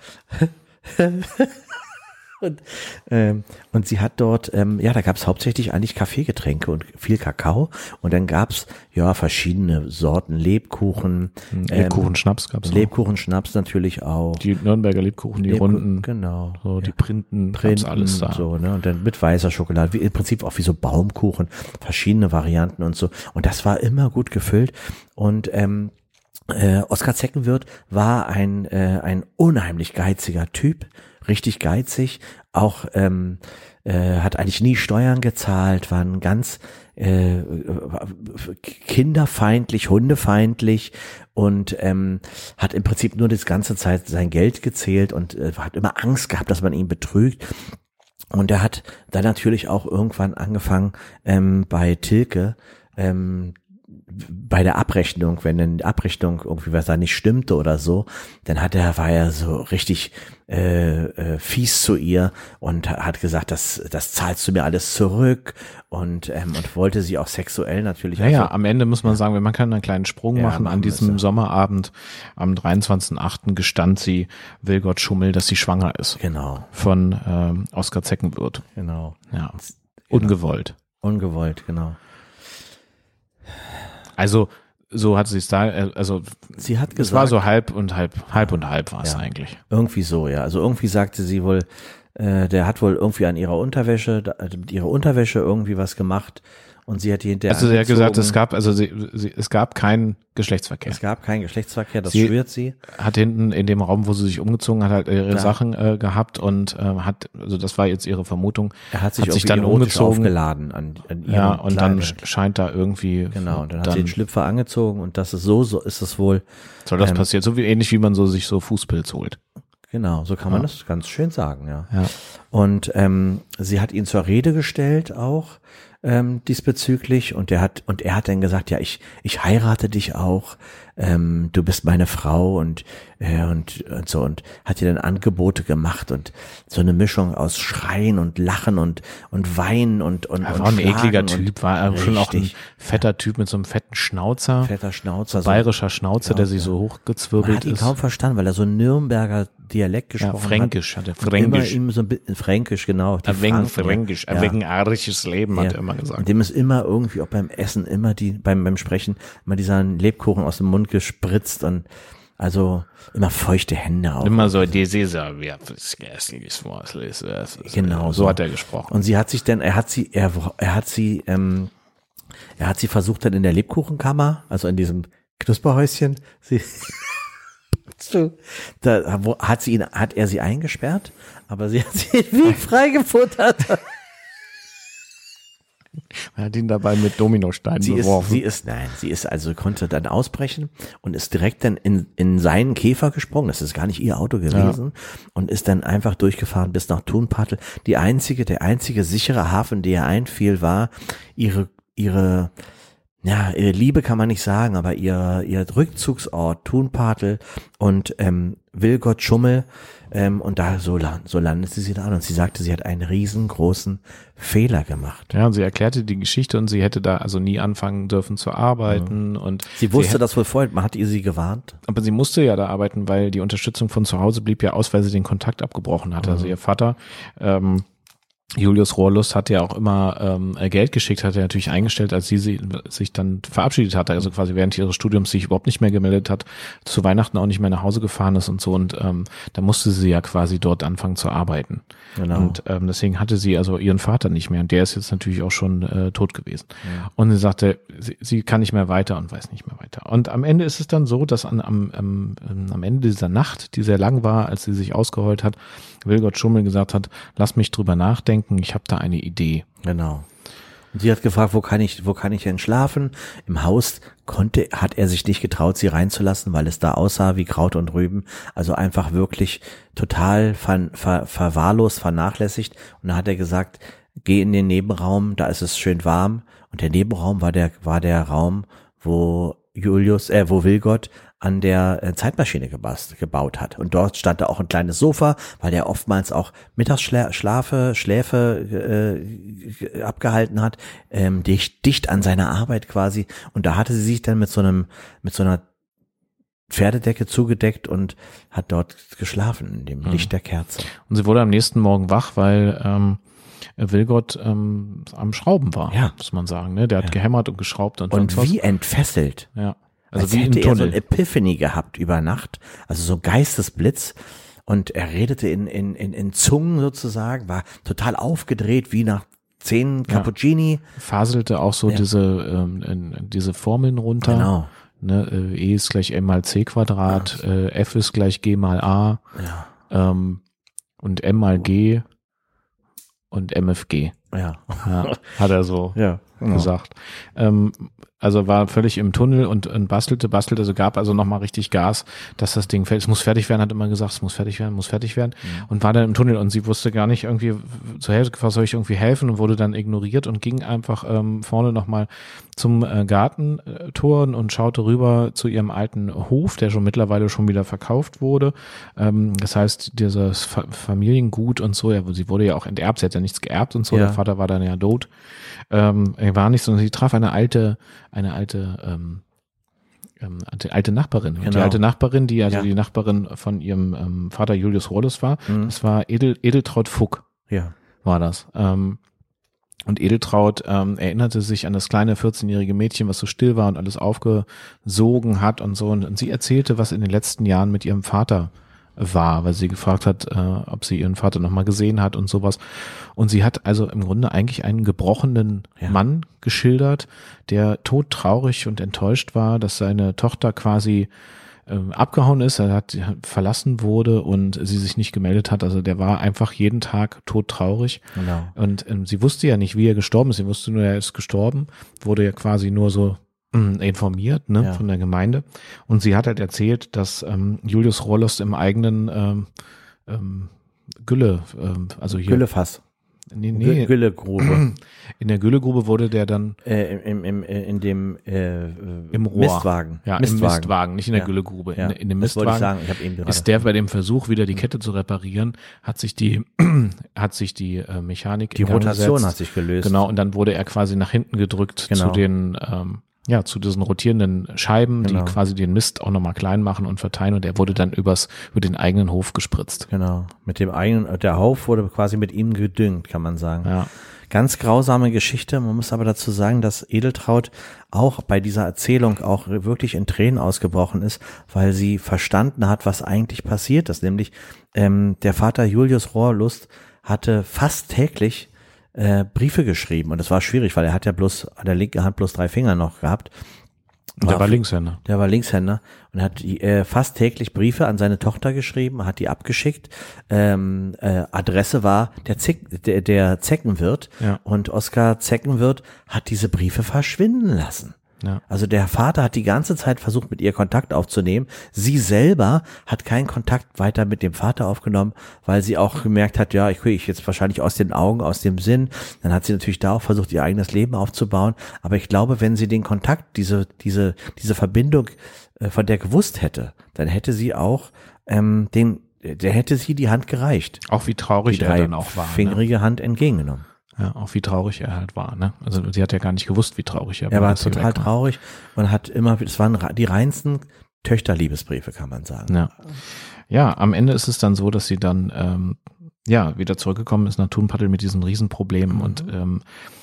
und, ähm, und sie hat dort, ähm, ja, da gab's hauptsächlich eigentlich Kaffeegetränke und viel Kakao. Und dann gab's ja verschiedene Sorten Lebkuchen. ähm, Lebkuchen-Schnaps gab's auch. Lebkuchen-Schnaps natürlich auch. Die Nürnberger Lebkuchen, die Lebkuchen, runden, Genau. so die ja. Printen, gab's Printen, alles da. so, ne, und dann mit weißer Schokolade, wie, im Prinzip auch wie so Baumkuchen, verschiedene Varianten und so. Und das war immer gut gefüllt. Und ähm, äh, Oskar Zeckenwirt war ein äh, ein unheimlich geiziger Typ, richtig geizig, auch ähm, äh, hat eigentlich nie Steuern gezahlt, war ein ganz äh, kinderfeindlich, hundefeindlich und ähm, hat im Prinzip nur das ganze Zeit sein Geld gezählt und äh, hat immer Angst gehabt, dass man ihn betrügt. Und er hat dann natürlich auch irgendwann angefangen ähm, bei Tilke ähm, bei der Abrechnung, wenn denn die Abrechnung irgendwie was da nicht stimmte oder so, dann hat er, war er so richtig äh, äh, fies zu ihr und hat gesagt, das, das zahlst du mir alles zurück und ähm, und wollte sie auch sexuell natürlich. Naja, also, am Ende muss man sagen, man kann einen kleinen Sprung Ja, machen. machen An wir diesem es, ja. Sommerabend am dreiundzwanzigsten achten gestand sie Vilgot Schummel, dass sie schwanger ist. genau, Von ähm, Oskar Zeckenwirt. genau, Ja, ungewollt. ungewollt, genau. Also so hat sie es da, äh, also Sie hat es gesagt, war so halb und halb, halb und halb war es Ja. eigentlich. irgendwie so, ja. Also irgendwie sagte sie wohl, äh, der hat wohl irgendwie an ihrer Unterwäsche, da- mit ihrer Unterwäsche irgendwie was gemacht und sie hat die hinterher Also sie hat gesagt, angezogen. es gab, also sie, sie, es gab keinen Geschlechtsverkehr. Es gab keinen Geschlechtsverkehr, das Sie- schwört sie. Hat hinten in dem Raum, wo sie sich umgezogen hat, halt ihre Ja. Sachen äh, gehabt und äh, hat, also das war jetzt ihre Vermutung. Er hat sich, hat sich irgendwie dann erotisch umgezogen. aufgeladen an, an ihrem Ja, und dann Kleidung. sch- scheint da irgendwie. Genau, und dann hat sie den Schlüpfer angezogen und das ist so, so ist es wohl. soll das ähm, passiert, so wie ähnlich wie man so sich so Fußpilz holt. Genau, so kann man Ja. das ganz schön sagen, ja. Ja. Und ähm, sie hat ihn zur Rede gestellt auch ähm, diesbezüglich und er hat und er hat dann gesagt, ja, ich ich heirate dich auch, ähm, du bist meine Frau und äh, und und so und hat ihr dann Angebote gemacht und so eine Mischung aus Schreien und Lachen und und Weinen und und Er und war ein Schlagen ekliger und Typ, war er schon auch ein richtig, fetter Typ mit so einem fetten Schnauzer, fetter Schnauzer, so. bayerischer Schnauzer, der sich so Man hochgezwirbelt hat ihn ist. kaum verstanden, weil er so ein Nürnberger Dialekt Ja, gesprochen fränkisch, hat er hat. Und Immer fränkisch. ihm so ein bisschen fränkisch, genau. Die Ein wegen Franken, fränkisch, ein ja. wegen arisches Leben, hat er immer Und gesagt. dem ist immer irgendwie, auch beim Essen, immer die, beim, beim Sprechen, immer dieser Lebkuchen aus dem Mund gespritzt und also immer feuchte Hände auch. Immer so, die Caesar, Genau, so hat er gesprochen. Und sie hat sich dann, er hat sie, er, er hat sie, ähm, er hat sie versucht dann in der Lebkuchenkammer, also in diesem Knusperhäuschen, sie, da wo, hat sie ihn, hat er sie eingesperrt, aber sie hat sie wie freigefuttert. Er hat ihn dabei mit Dominosteinen Sie ist, beworfen. sie ist, nein, sie ist also, konnte dann ausbrechen und ist direkt dann in, in seinen Käfer gesprungen. Das ist gar nicht ihr Auto gewesen. Ja. Und ist dann einfach durchgefahren bis nach Thunpatel. Die einzige, der einzige sichere Hafen, der ihr einfiel, war ihre, ihre, ja, ihre Liebe kann man nicht sagen, aber ihr, ihr Rückzugsort, Thunpatel und, ähm, Wilgott Schummel, ähm, und da, so, so landete sie da an und sie sagte, sie hat einen riesengroßen Fehler gemacht. Ja, und sie erklärte die Geschichte und sie hätte da also nie anfangen dürfen zu arbeiten mhm. und sie wusste sie das wohl vorher, man hat ihr sie gewarnt. Aber sie musste ja da arbeiten, weil die Unterstützung von zu Hause blieb ja aus, weil sie den Kontakt abgebrochen hatte. Mhm. Also ihr Vater, ähm, Julius Rohrlust hat ja auch immer ähm, Geld geschickt, hat er natürlich eingestellt, als sie, sie sich dann verabschiedet hatte, also quasi während ihres Studiums sich überhaupt nicht mehr gemeldet hat, zu Weihnachten auch nicht mehr nach Hause gefahren ist und so und ähm, da musste sie ja quasi dort anfangen zu arbeiten. Genau. Und ähm, deswegen hatte sie also ihren Vater nicht mehr und der ist jetzt natürlich auch schon äh, tot gewesen. Ja. Und sie sagte, sie, sie kann nicht mehr weiter und weiß nicht mehr weiter. Und am Ende ist es dann so, dass an, am, am, am Ende dieser Nacht, die sehr lang war, als sie sich ausgeheult hat, Wilgott Schummel gesagt hat, lass mich drüber nachdenken, ich habe da eine Idee. Genau. Und sie hat gefragt, wo kann ich, wo kann ich denn schlafen? Im Haus konnte, hat er sich nicht getraut, sie reinzulassen, weil es da aussah wie Kraut und Rüben. Also einfach wirklich total ver, ver, verwahrlost, vernachlässigt. Und da hat er gesagt, geh in den Nebenraum, da ist es schön warm. Und der Nebenraum war der, war der Raum, wo Julius, äh, wo Wilgott an der äh, Zeitmaschine gebast, gebaut hat. Und dort stand da auch ein kleines Sofa, weil er oftmals auch Mittagsschlafe, Schläfe äh, abgehalten hat, ähm, dicht, dicht an seiner Arbeit quasi. Und da hatte sie sich dann mit so einem, mit so einer Pferdedecke zugedeckt und hat dort geschlafen, in dem mhm. Licht der Kerze. Und sie wurde am nächsten Morgen wach, weil ähm, Wilgott ähm, am Schrauben war, ja. muss man sagen. Ne? Der hat ja. gehämmert und geschraubt und Und wie was. entfesselt. Ja. Also wie hätte er so ein Epiphany gehabt über Nacht, also so Geistesblitz, und er redete in in in, in Zungen sozusagen, war total aufgedreht wie nach zehn Cappuccini. Ja. Faselte auch so ja. diese ähm, diese Formeln runter. Genau. Ne, äh, E ist gleich M mal C Quadrat, ja. äh, F ist gleich G mal A ja. ähm, und M mal G und M F G. Ja. ja hat er so ja, genau. gesagt. Ähm, Also war völlig im Tunnel und, und bastelte, bastelte, also gab also nochmal richtig Gas, dass das Ding fällt. Es muss fertig werden, hat immer gesagt, es muss fertig werden, muss fertig werden. Mhm. Und war dann im Tunnel und sie wusste gar nicht irgendwie, zur Hälfte, was soll ich irgendwie helfen, und wurde dann ignoriert und ging einfach ähm, vorne nochmal zum äh, Gartentor und schaute rüber zu ihrem alten Hof, der schon mittlerweile schon wieder verkauft wurde. Ähm, das heißt, dieses Fa- Familiengut und so, ja, sie wurde ja auch enterbt, sie hat ja nichts geerbt und so, ja. Der Vater war dann ja tot. Ähm, er war nicht so, sie traf eine alte, eine alte, ähm, ähm, alte Nachbarin. Genau. Die alte Nachbarin, die also ja. die Nachbarin von ihrem ähm, Vater Julius Rohrlust war, mhm. das war Edel, Edeltraud Fuck, ja. war das. Ähm, und Edeltraud ähm, erinnerte sich an das kleine vierzehnjährige Mädchen, was so still war und alles aufgesogen hat und so. Und, und sie erzählte, was in den letzten Jahren mit ihrem Vater war, weil sie gefragt hat, äh, ob sie ihren Vater nochmal gesehen hat und sowas. Und sie hat also im Grunde eigentlich einen gebrochenen ja. Mann geschildert, der todtraurig und enttäuscht war, dass seine Tochter quasi äh, abgehauen ist, er hat verlassen wurde und sie sich nicht gemeldet hat. Also der war einfach jeden Tag todtraurig. Genau. Und ähm, sie wusste ja nicht, wie er gestorben ist. Sie wusste nur, er ist gestorben, wurde ja quasi nur so informiert, ne, ja. von der Gemeinde. Und sie hat halt erzählt, dass ähm, Julius Rohrlust im eigenen ähm, ähm, Gülle, ähm, also hier. Güllefass. Nee, nee. Güllegrube. In der Güllegrube wurde der dann äh, im, im, in dem äh, im Rohr. Mistwagen. Ja, Mistwagen. im Mistwagen, nicht in der ja. Güllegrube. Ja. In, in dem das Mistwagen wollte ich sagen. Ich hab eben gerade. Ist der bei dem Versuch, wieder die Kette zu reparieren, hat sich die hat sich die äh, Mechanik die in Gang Rotation gesetzt. hat sich gelöst. Genau, und dann wurde er quasi nach hinten gedrückt genau. zu den ähm, ja, zu diesen rotierenden Scheiben, genau. die quasi den Mist auch nochmal klein machen und verteilen, und er wurde dann übers, über den eigenen Hof gespritzt. Genau. Mit dem eigenen, der Hof wurde quasi mit ihm gedüngt, kann man sagen. Ja. Ganz grausame Geschichte. Man muss aber dazu sagen, dass Edeltraud auch bei dieser Erzählung auch wirklich in Tränen ausgebrochen ist, weil sie verstanden hat, was eigentlich passiert ist. Nämlich, ähm, der Vater Julius Rohrlust hatte fast täglich äh, Briefe geschrieben, und das war schwierig, weil er hat ja bloß an der linken Hand bloß drei Finger noch gehabt, Der war Linkshänder. Der war Linkshänder und hat äh, fast täglich Briefe an seine Tochter geschrieben, hat die abgeschickt. Ähm, äh, Adresse war der, Zick, der, der Zeckenwirt Ja. und Oskar Zeckenwirt hat diese Briefe verschwinden lassen. Ja. Also der Vater hat die ganze Zeit versucht, mit ihr Kontakt aufzunehmen. Sie selber hat keinen Kontakt weiter mit dem Vater aufgenommen, weil sie auch gemerkt hat, ja, ich kriege ich jetzt wahrscheinlich aus den Augen, aus dem Sinn. Dann hat sie natürlich da auch versucht, ihr eigenes Leben aufzubauen. Aber ich glaube, wenn sie den Kontakt, diese, diese, diese Verbindung äh, von der gewusst hätte, dann hätte sie auch ähm, den, der hätte sie die Hand gereicht. Auch wie traurig Die er dann auch war. fingerige Ne? Hand entgegengenommen. Ja, auch wie traurig er halt war. Ne? Also sie hat ja gar nicht gewusst, wie traurig er war. Er war als sie total weg war. traurig und hat immer, es waren die reinsten Töchterliebesbriefe, kann man sagen. Ja. Ja, am Ende ist es dann so, dass sie dann ähm, ja wieder zurückgekommen ist nach Thunpaddel mit diesen Riesenproblemen Mhm. und ähm,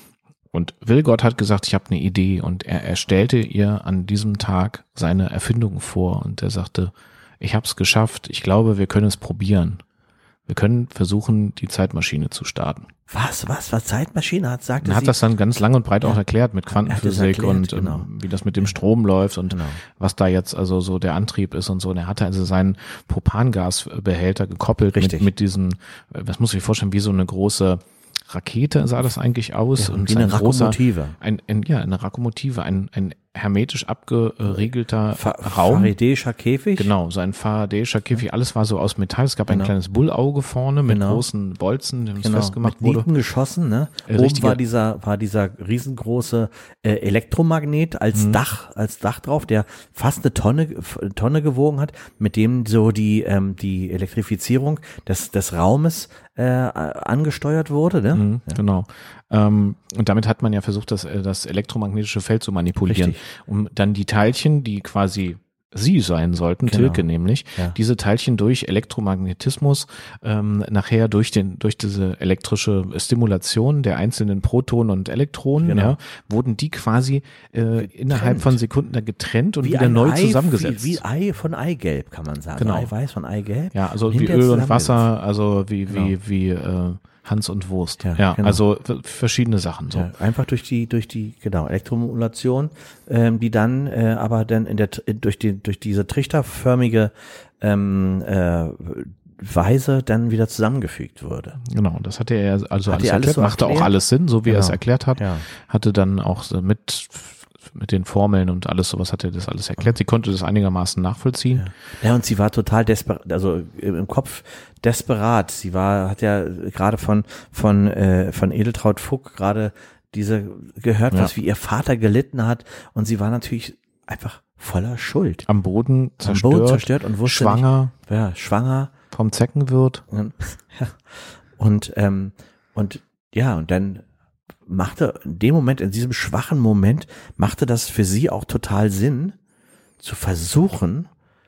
und Vilgot hat gesagt, ich habe eine Idee und er, er stellte ihr an diesem Tag seine Erfindung vor und er sagte, ich habe es geschafft, ich glaube, wir können es probieren. Wir können versuchen, die Zeitmaschine zu starten. Was, was, was Zeitmaschine hat, sagte Er sie. hat das dann ganz lang und breit auch Ja. erklärt mit Er hat das Quantenphysik erklärt, und genau. ähm, wie das mit dem Strom läuft und Genau. was da jetzt also so der Antrieb ist und so. Und er hatte also seinen Propangasbehälter gekoppelt mit, Richtig. mit diesem, äh, was muss ich mir vorstellen, wie so eine große Rakete sah das eigentlich aus. Ja, und wie eine ein großer, Rakomotive. ein, ein, ja, eine Rakomotive, ein, ein hermetisch abgeriegelter Fa- Raum. Faradäischer Käfig. Genau, so ein Faradäischer Käfig, alles war so aus Metall. Es gab ein Genau. kleines Bullauge vorne mit Genau. großen Bolzen, dem es Genau, festgemacht mit wurde. Nieten geschossen, ne? Äh, Oben richtige- war dieser, war dieser riesengroße äh, Elektromagnet als Mhm. Dach, als Dach drauf, der fast eine Tonne, f- Tonne gewogen hat, mit dem so die, ähm, die Elektrifizierung des, des Raumes äh, angesteuert wurde, ne? Mhm, Genau. Ähm, und damit hat man ja versucht, das, äh, das elektromagnetische Feld zu manipulieren, Richtig. um dann die Teilchen, die quasi sie sein sollten, Genau. Tilke nämlich, Ja. diese Teilchen durch Elektromagnetismus ähm, nachher durch den durch diese elektrische Stimulation der einzelnen Protonen und Elektronen, Genau. ja, wurden die quasi äh, innerhalb von Sekunden dann getrennt und wieder ein neu Ei, zusammengesetzt. Wie, wie Ei von Eigelb, kann man sagen. Genau. Eiweiß von Eigelb. Ja, also wie Hinterher Öl und zusammengesetzt. Wasser, also wie Genau. wie wie äh, Hans und Wurst. Ja, Ja, genau. also v- verschiedene Sachen so. Ja, einfach durch die, durch die, genau, Elektromodulation, ähm, die dann, äh, aber dann in der, durch die, durch diese trichterförmige, ähm, äh, Weise dann wieder zusammengefügt wurde. Genau, das hatte er also Hat alles er alles erklärt, so machte erklärt? auch alles Sinn, so wie er es Genau. erklärt hat. Ja. Hatte dann auch so mit mit den Formeln und alles sowas hat er das alles erklärt. Sie konnte das einigermaßen nachvollziehen. Ja, und sie war total desperat, also im Kopf desperat. Sie war, hat ja gerade von, von, äh, von Edeltraud Fuck gerade diese gehört, Ja. was wie ihr Vater gelitten hat. Und sie war natürlich einfach voller Schuld. Am Boden Am zerstört, Boden zerstört und wusste schwanger nicht, ja, schwanger. vom Zeckenwirt. Und, ja, und, ähm, und ja, und dann machte in dem Moment, in diesem schwachen Moment, machte das für sie auch total Sinn, zu versuchen,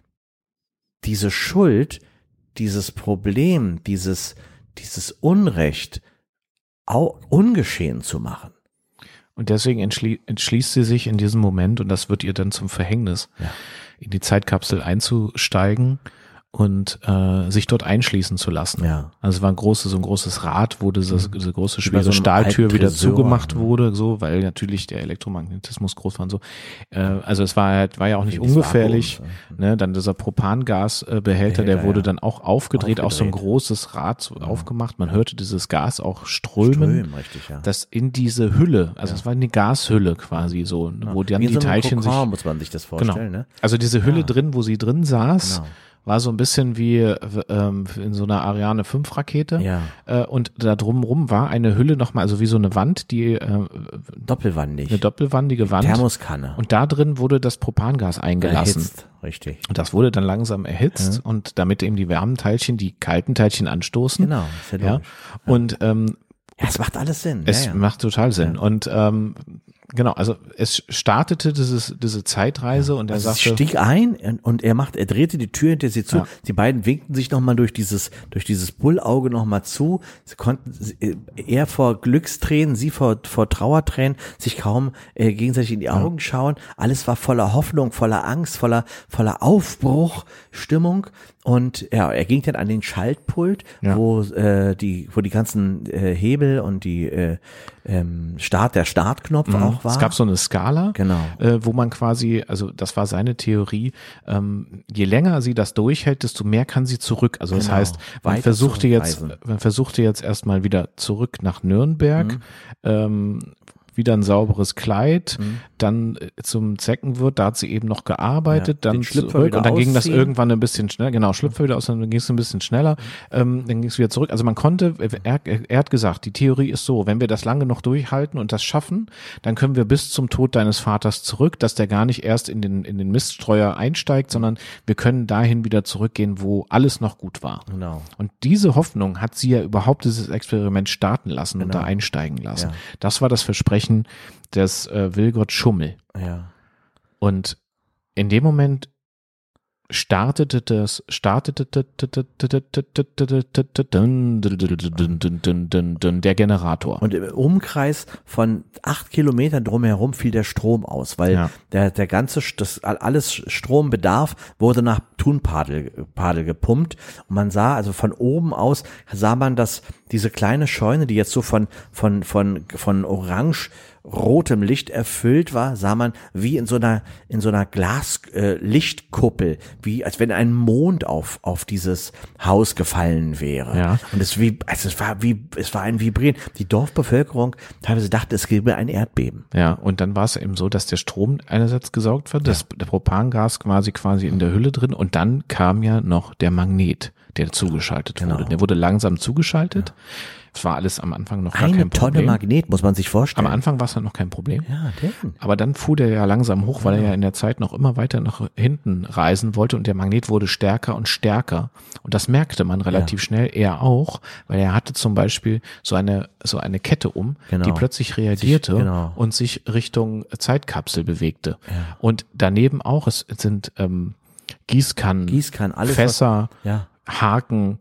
diese Schuld, dieses Problem, dieses, dieses Unrecht auch ungeschehen zu machen. Und deswegen entschlie entschließt sie sich in diesem Moment, und das wird ihr dann zum Verhängnis, Ja. in die Zeitkapsel einzusteigen und äh, sich dort einschließen zu lassen. Ja. Also es war ein großes, so ein großes Rad, wo diese, diese große Wie bei schwere so einem Stahltür alten wieder Tresor. zugemacht wurde, so, weil natürlich der Elektromagnetismus groß war und so. Äh, also es war halt, war ja auch nicht Wegen des ungefährlich. Vakuums, Ne? Dann dieser Propangasbehälter, der Behälter, wurde ja. dann auch aufgedreht, auch so ein Aufgedreht. großes Rad so aufgemacht. Man hörte dieses Gas auch strömen. Strömen, richtig, ja. Das in diese Hülle, also es war eine Gashülle quasi so, wo dann Wie in die so einem Teilchen sich, Kokon muss man sich das genau, vorstellen, ne? also diese Hülle Ja. drin, wo sie drin saß, Genau. war so ein bisschen wie äh, ähm, in so einer Ariane fünf Rakete. Ja. Äh, und da drumrum war eine Hülle nochmal, also wie so eine Wand, die äh, Doppelwandig. eine doppelwandige Wand. Thermoskanne. Und da drin wurde das Propangas eingelassen. Erhitzt, richtig. Und das wurde dann langsam erhitzt Ja. und damit eben die warmen Teilchen die kalten Teilchen anstoßen. Genau, ist ja Ja. logisch. Und ähm, Ja, es macht alles Sinn. es ja, ja. macht total Sinn. Ja. Und ähm, genau, also es startete dieses, diese Zeitreise und er Also sie sagte, stieg ein und- und er macht, er drehte die Tür hinter sie zu. Ja. Die beiden winkten sich nochmal durch dieses, durch dieses Bullauge nochmal zu. Sie konnten, sie- er vor Glückstränen, sie vor, vor Trauertränen sich kaum äh, gegenseitig in die Augen schauen. Alles war voller Hoffnung, voller Angst, voller, voller Aufbruchstimmung. Und ja, er ging dann an den Schaltpult, Ja. wo äh, die, wo die ganzen äh, Hebel und die äh, ähm, Start, der Startknopf auch auch war. Es gab so eine Skala, Genau. äh, wo man quasi, also das war seine Theorie, ähm, je länger sie das durchhält, desto mehr kann sie zurück. Also das Genau. heißt, man Weiter versuchte jetzt, zurückreisen. man versuchte jetzt erstmal wieder zurück nach Nürnberg, Mhm. ähm, wieder ein sauberes Kleid, Mhm. dann äh, zum Zeckenwirt, da hat sie eben noch gearbeitet, Ja, den dann Schlüpfer zurück wieder und dann ging das ausziehen. irgendwann ein bisschen schneller, genau, Schlüpfer wieder aus, dann ging es ein bisschen schneller, ähm, dann ging es wieder zurück. Also man konnte, er, er hat gesagt, die Theorie ist so, wenn wir das lange noch durchhalten und das schaffen, dann können wir bis zum Tod deines Vaters zurück, dass der gar nicht erst in den, in den Miststreuer einsteigt, sondern wir können dahin wieder zurückgehen, wo alles noch gut war. Genau. Und diese Hoffnung hat sie ja überhaupt dieses Experiment starten lassen und Genau. da einsteigen lassen. Ja. Das war das Versprechen des äh, Wilgott Schummel. Ja. Und in dem Moment startete das, startete der Generator. Und im Umkreis von acht Kilometern drumherum fiel der Strom aus, weil Ja. der, der ganze, das alles Strombedarf wurde nach Thunpadel Padel gepumpt. Und man sah, also von oben aus sah man, dass diese kleine Scheune, die jetzt so von, von, von, von orange rotem Licht erfüllt war, sah man wie in so einer in so einer Glas-Lichtkuppel, äh, Lichtkuppel, wie als wenn ein Mond auf auf dieses Haus gefallen wäre. Ja. Und es wie also es war wie es war ein Vibrieren. Die Dorfbevölkerung teilweise dachte, es gäbe ein Erdbeben. Ja, und dann war es eben so, dass der Strom einerseits gesaugt wird, das der Propangas quasi quasi in der Hülle drin und dann kam ja noch der Magnet, der zugeschaltet Genau. wurde. Der wurde langsam zugeschaltet. Es war alles am Anfang noch gar Eine kein Tonne Problem. Magnet, muss man sich vorstellen. Am Anfang war es halt noch kein Problem. Ja, denn. Aber dann fuhr der ja langsam hoch, weil er ja in der Zeit noch immer weiter nach hinten reisen wollte und der Magnet wurde stärker und stärker. Und das merkte man relativ Ja. schnell, er auch, weil er hatte zum Beispiel so eine, so eine Kette um, Genau. die plötzlich reagierte Sich- genau. und sich Richtung Zeitkapsel bewegte. Ja. Und daneben auch, es sind ähm, Gießkannen, Gießkannen, alles, Fässer, Ja. Haken,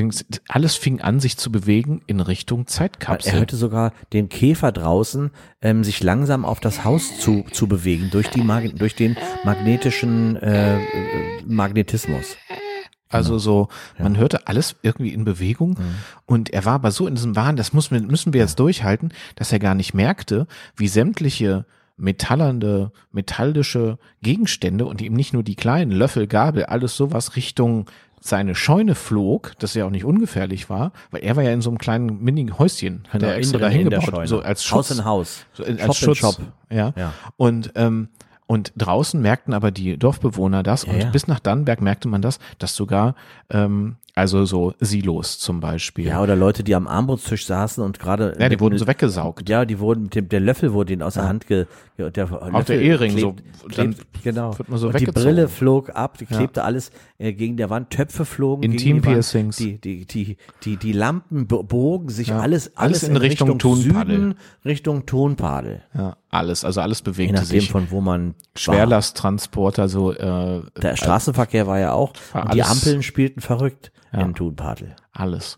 alles fing an, sich zu bewegen in Richtung Zeitkapsel. Er hörte sogar den Käfer draußen ähm, sich langsam auf das Haus zu, zu bewegen durch die Mag durch den magnetischen äh, äh, Magnetismus. Also so, man hörte alles irgendwie in Bewegung Mhm. und er war aber so in diesem Wahn, das muss, müssen wir jetzt durchhalten, dass er gar nicht merkte, wie sämtliche metallernde, metallische Gegenstände und eben nicht nur die kleinen Löffel, Gabel, alles sowas Richtung seine Scheune flog, das ja auch nicht ungefährlich war, weil er war ja in so einem kleinen Mini-Häuschen, hat er extra dahin gebaut, so als Schutz. Haus in Haus. So in, Shop als in Schutz. Shop. Ja. Ja. Und, ähm, und draußen merkten aber die Dorfbewohner das Ja, und ja. bis nach Dannenberg merkte man das, dass sogar, ähm, also so Silos zum Beispiel. Ja, oder Leute, die am Armbrotstisch saßen und gerade Ja, die mit- wurden so weggesaugt. Ja, die wurden mit dem der Löffel wurde ihnen aus der Hand ge, ge der Auch der Ehering, so, dann genau. wird man so und die weggezogen. Brille flog ab, die klebte alles äh, gegen der Wand, Töpfe flogen gegen die Wand, Intim-Piercings. die die die die die Lampen bo- bogen sich Ja, alles alles alles in Richtung Thunpadel. Süden, Richtung Thunpadel. Ja, alles, also alles Je bewegte nachdem sich. von wo man war. Schwerlasttransporter, so äh, Der Straßenverkehr war ja auch War und die alles- Ampeln spielten verrückt Ja. in Thunpadel. alles.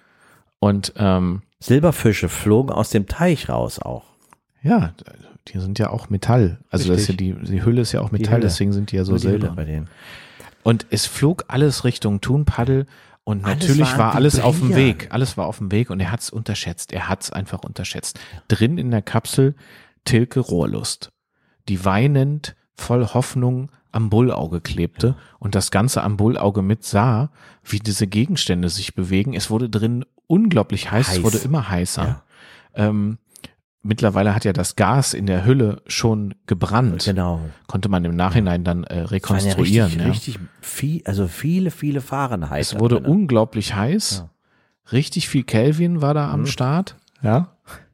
Und ähm, Silberfische flogen aus dem Teich raus auch. ja, die sind ja auch Metall. Also das ist ja Richtig. die, die Hülle ist ja auch Metall, Hülle. deswegen sind die ja so Nur die Hülle silber. bei denen. Und es flog alles Richtung Thunpaddel und Alles natürlich war war am alles auf dem Vibrieren. Weg. Alles war auf dem Weg und er hat es unterschätzt. Er hat es einfach unterschätzt. Drin in der Kapsel Tilke Rohrlust, die weinend voll Hoffnung am Bullauge klebte und das Ganze am Bullauge mit sah, wie diese Gegenstände sich bewegen. Es wurde drin unglaublich heiß, Heiß. es wurde immer heißer. Ja. Ähm, mittlerweile hat ja das Gas in der Hülle schon gebrannt. Genau. Konnte man im Nachhinein dann äh, Es waren ja rekonstruieren. richtig, ja. richtig viel, also viele, viele Fahrenheit. Es da wurde drin. unglaublich heiß. Richtig viel Kelvin war da am Mhm. Start. Ja.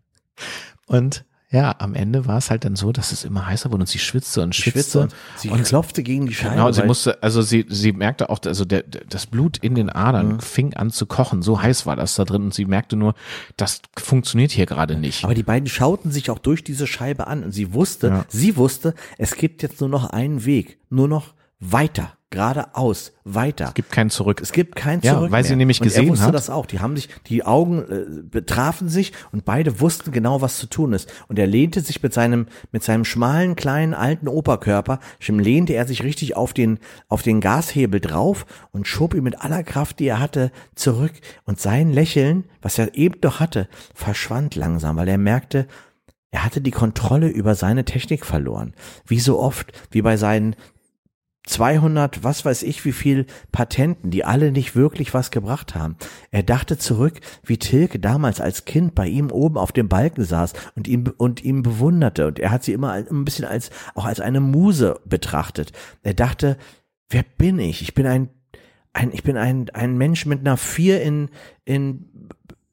Und ja, am Ende war es halt dann so, dass es immer heißer wurde und sie schwitzte und Sie schwitzte. schwitzte und sie und klopfte gegen die Scheibe. genau, sie weil- musste, also sie, sie merkte auch, also der, der, das Blut in den Adern Mhm. fing an zu kochen. So heiß war das da drin und sie merkte nur, das funktioniert hier gerade nicht. Aber die beiden schauten sich auch durch diese Scheibe an und sie wusste, Ja. sie wusste, es gibt jetzt nur noch einen Weg, nur noch weiter, geradeaus, weiter. Es gibt kein Zurück. Es gibt kein Ja, Zurück weil mehr. sie nämlich und gesehen er wusste hat- das auch. Die haben sich, die Augen äh, betrafen sich und beide wussten genau, was zu tun ist. Und er lehnte sich mit seinem, mit seinem schmalen, kleinen, alten Oberkörper, schon lehnte er sich richtig auf den, auf den Gashebel drauf und schob ihn mit aller Kraft, die er hatte, zurück. Und sein Lächeln, was er eben noch hatte, verschwand langsam, weil er merkte, Er hatte die Kontrolle über seine Technik verloren. Wie so oft, wie bei seinen zweihundert, was weiß ich, wie viel Patenten, die alle nicht wirklich was gebracht haben. Er dachte zurück, wie Tilke damals als Kind bei ihm oben auf dem Balken saß und ihn, und ihn bewunderte. Und er hat sie immer ein bisschen als, auch als eine Muse betrachtet. Er dachte, wer bin ich? Ich bin ein, ein, ich bin ein, ein Mensch mit einer Vier in, in,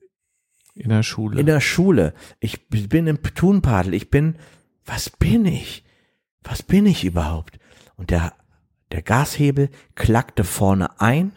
in der Schule. In der Schule. Ich bin im Thunpadel. Ich bin, was bin ich? Was bin ich überhaupt? Und der Der Gashebel klackte vorne ein.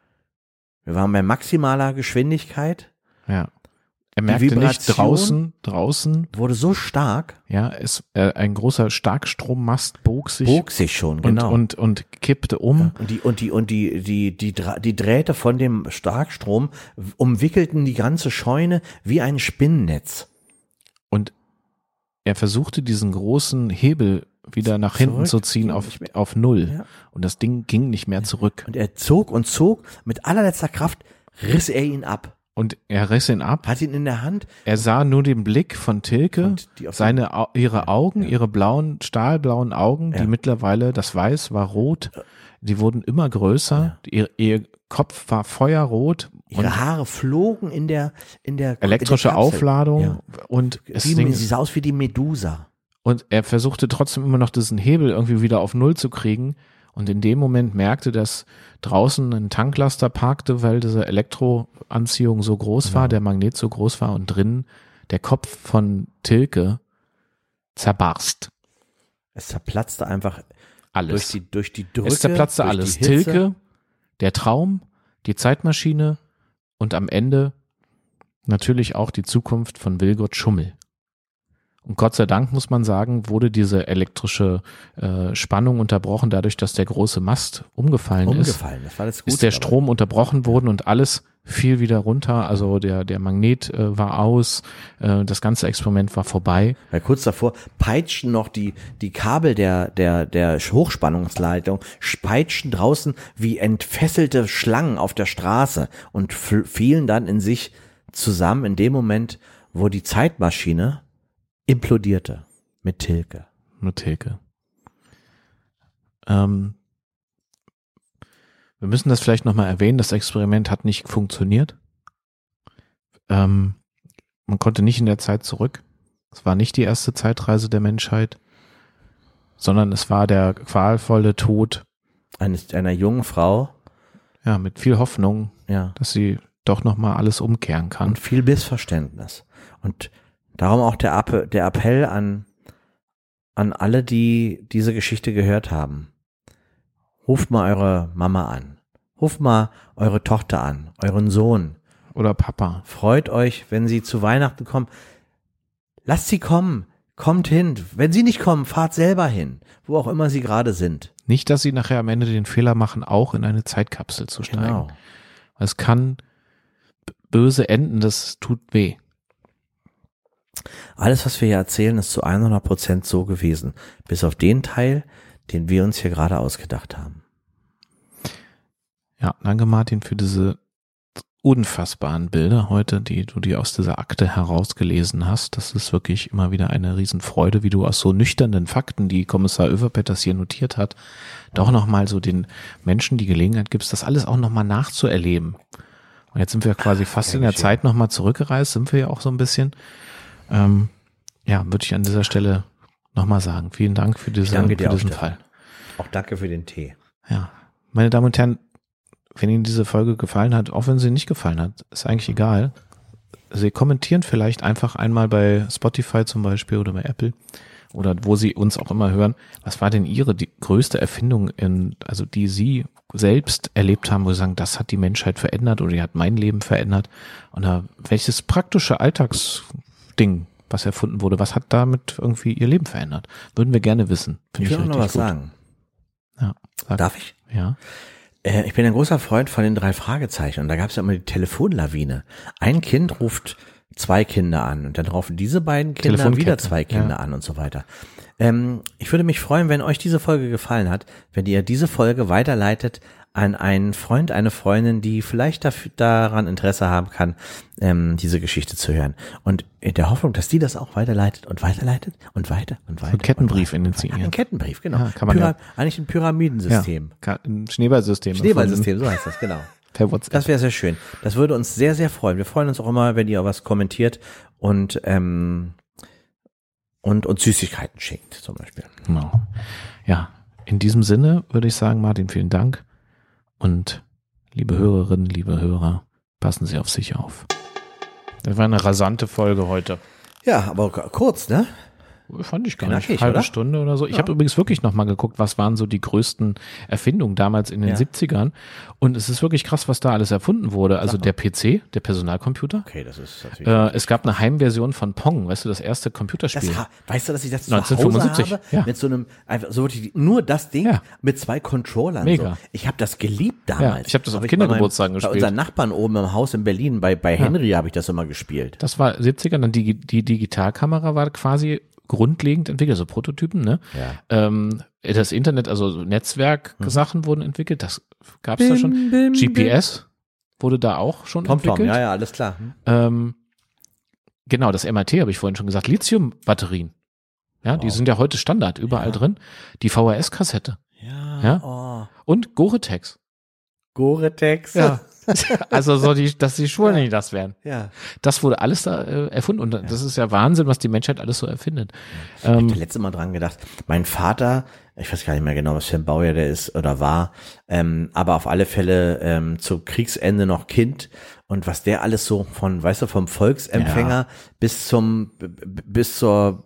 Wir waren bei maximaler Geschwindigkeit. Ja. Er merkte nicht draußen, draußen. Wurde so stark. Ja, es, äh, ein großer Starkstrommast bog sich. Bog sich schon, genau. Und, und, und kippte um. Ja, und die, und die, und die, die, die, die Drähte von dem Starkstrom umwickelten die ganze Scheune wie ein Spinnennetz. Und er versuchte diesen großen Hebel wieder nach hinten zurück zu ziehen auf, auf Null. Ja. Und das Ding ging nicht mehr zurück. Und er zog und zog, mit allerletzter Kraft riss er ihn ab. Und er riss ihn ab. Hat ihn in der Hand. Er sah nur den Blick von Tilke, seine, ihre Augen, ja. ihre blauen, stahlblauen Augen, ja. die mittlerweile, das Weiß war rot, die wurden immer größer, ja. ihr, ihr Kopf war feuerrot. Ihre Haare flogen in der, in der elektrische in der Aufladung. Ja. Und es wie, Ding, sie sah aus wie die Medusa. Und er versuchte trotzdem immer noch diesen Hebel irgendwie wieder auf Null zu kriegen. Und in dem Moment merkte, dass draußen ein Tanklaster parkte, weil diese Elektroanziehung so groß war, ja. der Magnet so groß war und drinnen der Kopf von Tilke zerbarst. Es zerplatzte einfach alles. Durch die, durch die Drücke. Es zerplatzte alles. Tilke, der Traum, die Zeitmaschine und am Ende natürlich auch die Zukunft von Wilgott Schummel. Und Gott sei Dank, muss man sagen, wurde diese elektrische äh, Spannung unterbrochen, dadurch, dass der große Mast umgefallen, umgefallen. ist. Das war alles gut, ist der Strom aber unterbrochen worden und alles fiel wieder runter. Also der der Magnet äh, war aus, äh, das ganze Experiment war vorbei. Weil kurz davor peitschten noch die die Kabel der der der Hochspannungsleitung, peitschten draußen wie entfesselte Schlangen auf der Straße und fielen dann in sich zusammen in dem Moment, wo die Zeitmaschine implodierte mit Tilke. Mit Tilke. Ähm, wir müssen das vielleicht nochmal erwähnen, das Experiment hat nicht funktioniert. Ähm, man konnte nicht in der Zeit zurück. Es war nicht die erste Zeitreise der Menschheit, sondern es war der qualvolle Tod eines einer jungen Frau. Ja, mit viel Hoffnung, ja. dass sie doch nochmal alles umkehren kann. Und viel Missverständnis. Und darum auch der, App, der Appell an, an alle, die diese Geschichte gehört haben. Ruft mal eure Mama an. Ruft mal eure Tochter an, euren Sohn. Oder Papa. Freut euch, wenn sie zu Weihnachten kommen. Lasst sie kommen. Kommt hin. Wenn sie nicht kommen, fahrt selber hin. Wo auch immer sie gerade sind. Nicht, dass sie nachher am Ende den Fehler machen, auch in eine Zeitkapsel zu steigen. Genau. Es kann böse enden, das tut weh. Alles, was wir hier erzählen, ist zu hundert Prozent so gewesen. Bis auf den Teil, den wir uns hier gerade ausgedacht haben. Ja, danke Martin für diese unfassbaren Bilder heute, die du dir aus dieser Akte herausgelesen hast. Das ist wirklich immer wieder eine Riesenfreude, wie du aus so nüchternen Fakten, die Kommissar Överpetters hier notiert hat, doch nochmal so den Menschen die Gelegenheit gibst, das alles auch nochmal nachzuerleben. Und jetzt sind wir quasi fast in der Zeit nochmal zurückgereist, sind wir ja auch so ein bisschen. Ähm, ja, würde ich an dieser Stelle nochmal sagen. Vielen Dank für, diese, für diesen Fall. Auch danke für den Tee. Ja, meine Damen und Herren, wenn Ihnen diese Folge gefallen hat, auch wenn sie nicht gefallen hat, ist eigentlich egal. Sie kommentieren vielleicht einfach einmal bei Spotify zum Beispiel oder bei Apple oder wo Sie uns auch immer hören. Was war denn Ihre die größte Erfindung, in, also die Sie selbst erlebt haben, wo Sie sagen, das hat die Menschheit verändert oder die hat mein Leben verändert? Oder welches praktische Alltagsding, was erfunden wurde, was hat damit irgendwie Ihr Leben verändert? Würden wir gerne wissen. Finde ich will auch noch was gut. sagen. Ja, sag. Darf ich? Ja. Ich bin ein großer Freund von den drei Fragezeichen und da gab es ja immer die Telefonlawine. Ein Kind ruft zwei Kinder an und dann rufen diese beiden Kinder wieder zwei Kinder ja. an und so weiter. Ähm, ich würde mich freuen, wenn euch diese Folge gefallen hat, wenn ihr diese Folge weiterleitet an einen Freund, eine Freundin, die vielleicht dafür, daran Interesse haben kann, ähm, diese Geschichte zu hören. Und in der Hoffnung, dass die das auch weiterleitet und weiterleitet und weiter und weiter. Ein Kettenbrief und weiter. initiieren. Ein Kettenbrief, genau. Ja, kann man Pyra- ja. Eigentlich ein Pyramidensystem. Ja, ein Schneeballsystem. Schneeballsystem, so heißt das, genau. Per WhatsApp. Das wäre sehr schön. Das würde uns sehr, sehr freuen. Wir freuen uns auch immer, wenn ihr was kommentiert und ähm, und uns Süßigkeiten schenkt, zum Beispiel. Genau. Ja, in diesem Sinne würde ich sagen, Martin, vielen Dank. Und liebe Hörerinnen, liebe Hörer, passen Sie auf sich auf. Das war eine rasante Folge heute. Ja, aber k- kurz, ne? Fand ich gar Knackig, nicht. Halbe oder? Stunde oder so. Ich Ja. habe übrigens wirklich nochmal geguckt, was waren so die größten Erfindungen damals in den Ja. siebzigern. Und es ist wirklich krass, was da alles erfunden wurde. Also Sag mal. der P C, der Personalcomputer. Okay, das ist natürlich. Äh, es gab eine Heimversion von Pong, weißt du, das erste Computerspiel. Das, ha- weißt du, dass ich das zu neunzehnhundertfünfundsiebzig, Hause habe? ja. Mit so einem, einfach so wirklich nur das Ding Ja. mit zwei Controllern. Mega. So. Ich habe das geliebt damals. Ja, ich habe das auf ich Kindergeburtstagen bei meinem- gespielt. Bei unseren Nachbarn oben im Haus in Berlin, bei, bei Henry habe ich das immer gespielt. Das war siebziger, dann die, die Digitalkamera war quasi grundlegend entwickelt, also Prototypen, ne? Ja. Ähm, das Internet, also Netzwerksachen wurden entwickelt, das gab es da Bim, schon. bim, G P S wurde da auch schon Tom Tom, entwickelt. ja, ja, alles klar. Hm. Ähm, genau, das M I T habe ich vorhin schon gesagt, Lithium-Batterien. Ja, die Wow. sind ja heute Standard, überall Ja. drin. Die V H S-Kassette Ja, Ja? oh. und Gore-Tex. Gore-Tex. Ja. Also so die, dass die Schuhe nicht das wären. Ja. Das wurde alles da äh, erfunden und das ist ja Wahnsinn, was die Menschheit alles so erfindet. Ich Ähm, habe letztes Mal dran gedacht. Mein Vater, ich weiß gar nicht mehr genau, was für ein Baujahr der ist oder war, ähm, aber auf alle Fälle ähm, zu Kriegsende noch Kind und was der alles so von, weißt du, vom Volksempfänger Ja. bis zum b- b- bis zur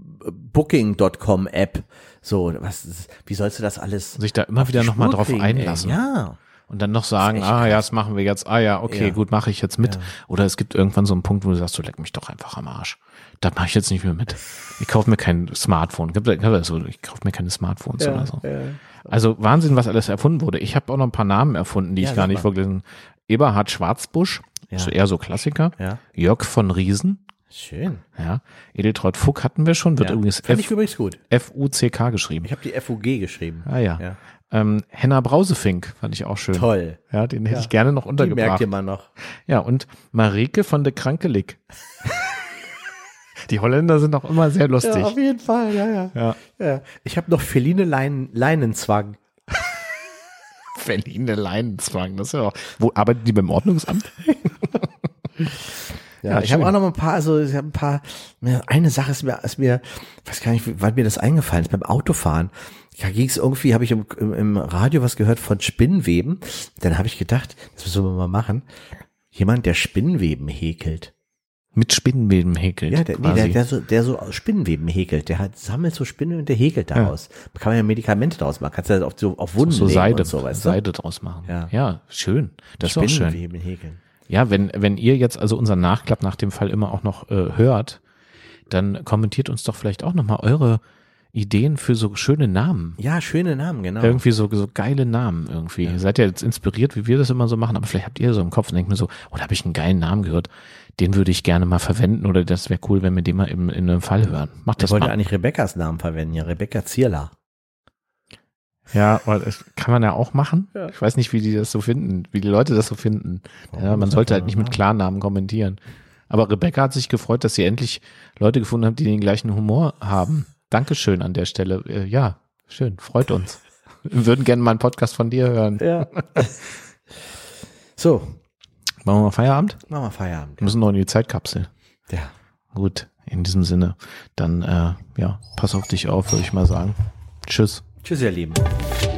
Booking Punkt com App, so, was, ist- wie sollst du das alles sich da immer auf wieder die nochmal Spur drauf kriegen, einlassen. Ey? Ja. Und dann noch sagen, echt ah krass. ja, das machen wir jetzt, ah ja, okay, Ja. gut, mache ich jetzt mit. Ja. Oder es gibt irgendwann so einen Punkt, wo du sagst, du leck mich doch einfach am Arsch. Da mache ich jetzt nicht mehr mit. Ich kaufe mir kein Smartphone. Ich kaufe mir keine Smartphones oder so. ja. Also Wahnsinn, was alles erfunden wurde. Ich habe auch noch ein paar Namen erfunden, die Ja, ich gar sag nicht mal. vorgelesen habe. Eberhard Schwarzbusch, Ja. so eher so Klassiker. Ja. Jörg von Riesen, Schön. ja. Edeltraud Fuck hatten wir schon, wird Ja. übrigens Fand ich F- übrigens gut. F U C K geschrieben. Ich habe die F U G geschrieben. Ah ja. Ja. Ähm, Henna Brausefink fand ich auch schön. Toll. Ja, den hätte Ja. ich gerne noch Die merkt untergebracht. ihr mal noch. Ja, und Marike von de Krankelig. Die Holländer sind auch immer sehr lustig. Ja, auf jeden Fall, ja, ja. Ja. ja. Ich habe noch Feline Leinen, Leinenzwang. Berliner Leinenzwang, das ist ja auch. Wo arbeiten die beim Ordnungsamt? Ja, Ja, ich habe schön. auch noch ein paar, also ich habe ein paar, eine Sache ist mir, ist mir, weiß gar nicht, wann mir das eingefallen ist, beim Autofahren. Da ging es irgendwie, habe ich im, im, im Radio was gehört von Spinnweben. Dann habe ich gedacht, das müssen wir mal machen. Jemand, der Spinnweben häkelt. Mit Spinnenweben häkelt. Ja, der, nee, quasi. der, der, so, der so Spinnenweben häkelt. Der hat, sammelt so Spinnen und der häkelt daraus. Da kann man ja Medikamente draus machen. Kannst du ja auf, so, auf Wunden so legen Seide, und so, weißt du? Seide draus machen. Ja. ja, schön. Das ist auch schön. Spinnenweben häkeln. Ja, wenn, wenn ihr jetzt also unseren Nachklapp nach dem Fall immer auch noch äh, hört, dann kommentiert uns doch vielleicht auch nochmal eure Ideen für so schöne Namen. Ja, schöne Namen, genau. Irgendwie so, so geile Namen irgendwie. Ihr seid ja jetzt inspiriert, wie wir das immer so machen, aber vielleicht habt ihr so im Kopf und denkt mir so, oh, da habe ich einen geilen Namen gehört, den würde ich gerne mal verwenden oder das wäre cool, wenn wir den mal im, in einem Fall hören. Macht Der das wollte mal. eigentlich Rebekkas Namen verwenden, ja, Rebekka Zierler. Ja, aber das kann man ja auch machen. Ja. Ich weiß nicht, wie die das so finden, wie die Leute das so finden. Warum Ja, man ist sollte das halt nicht mit normal? Klarnamen kommentieren. Aber Rebecca hat sich gefreut, dass sie endlich Leute gefunden hat, die den gleichen Humor haben. Dankeschön an der Stelle. Äh, Ja, schön, freut uns. Wir würden gerne mal einen Podcast von dir hören. Ja. So, Machen wir mal Feierabend? machen wir Feierabend. Wir müssen noch in die Zeitkapsel. Ja. Gut, in diesem Sinne, dann äh, ja, pass auf dich auf, würde ich mal sagen. Tschüss. Tschüss, ihr Lieben.